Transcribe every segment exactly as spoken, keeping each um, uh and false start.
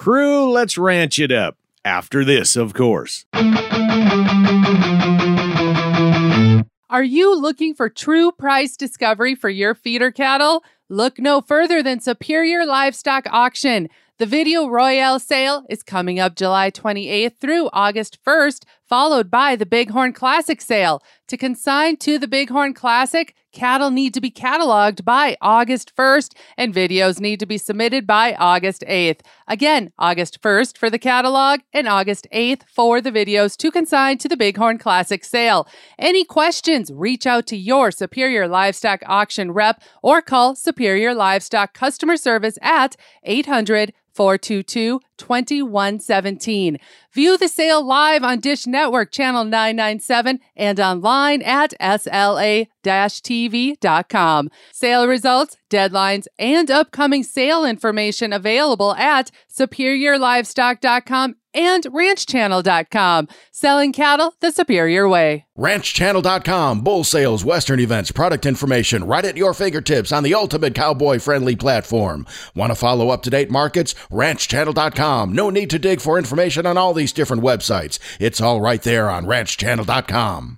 Crew, let's ranch it up. After this, of course. Are you looking for true price discovery for your feeder cattle? Look no further than Superior Livestock Auction. The Video Royale sale is coming up July twenty-eighth through August first, followed by the Bighorn Classic sale. To consign to the Bighorn Classic, cattle need to be cataloged by August first, and videos need to be submitted by August eighth. Again, August first for the catalog and August eighth for the videos to consign to the Bighorn Classic sale. Any questions, reach out to your Superior Livestock Auction rep or call Superior Livestock Customer Service at eight hundred, four two two, two one one seven. View the sale live on Dish Network Channel nine ninety-seven and online at S L A T V dot com. Sale results, deadlines, and upcoming sale information available at superior livestock dot com and ranch channel dot com. Selling cattle the superior way. ranch channel dot com. Bull sales, Western events, product information right at your fingertips on the ultimate cowboy-friendly platform. Want to follow up-to-date markets? ranch channel dot com. No need to dig for information on all these different websites. It's all right there on ranch channel dot com.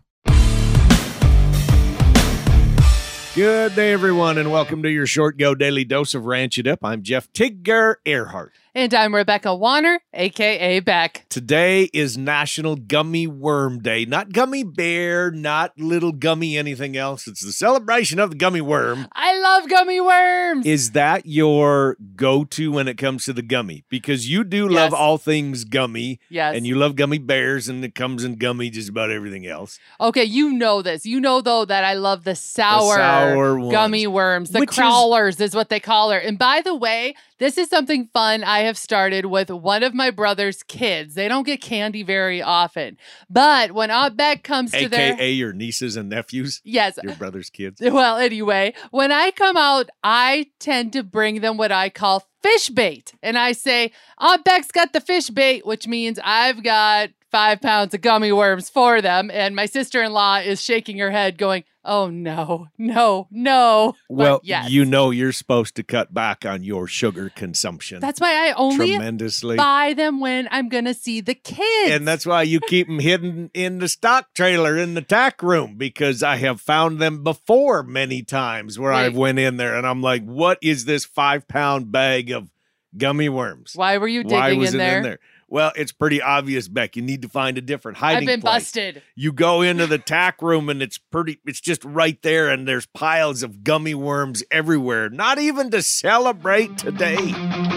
Good day, everyone, and welcome to your Short Go Daily Dose of Ranch It Up. I'm Jeff Tigger Earhart. And I'm Rebecca Warner, a k a. Beck. Today is National Gummy Worm Day. Not gummy bear, not little gummy anything else. It's the celebration of the gummy worm. I love gummy worms. Is that your go-to when it comes to the gummy? Because you do love Yes. all things gummy. Yes. And you love gummy bears, and it comes in gummy just about everything else. Okay, you know this. You know, though, that I love the sour, sour ones. gummy worms. The Which is- crawlers is what they call her. And by the way, this is something fun I have started with one of my brother's kids. They don't get candy very often. But when Aunt Beck comes to A K A their... your nieces and nephews? Yes. Your brother's kids? Well, anyway, when I come out, I tend to bring them what I call fish bait. And I say, Aunt Beck's got the fish bait, which means I've got five pounds of gummy worms for them. And my sister-in-law is shaking her head going, oh, no, no, no. But Well, yes. you know you're supposed to cut back on your sugar consumption. That's why I only tremendously. buy them when I'm going to see the kids. And that's why you keep them hidden in the stock trailer in the tack room, because I have found them before many times where Wait. I've went in there and I'm like, what is this five pound bag of gummy worms? Why were you digging Why was in it there? in there? Well, it's pretty obvious, Beck. You need to find a different hiding I've been place. busted. You go into the tack room and it's pretty, it's just right there, and there's piles of gummy worms everywhere. Not even to celebrate today.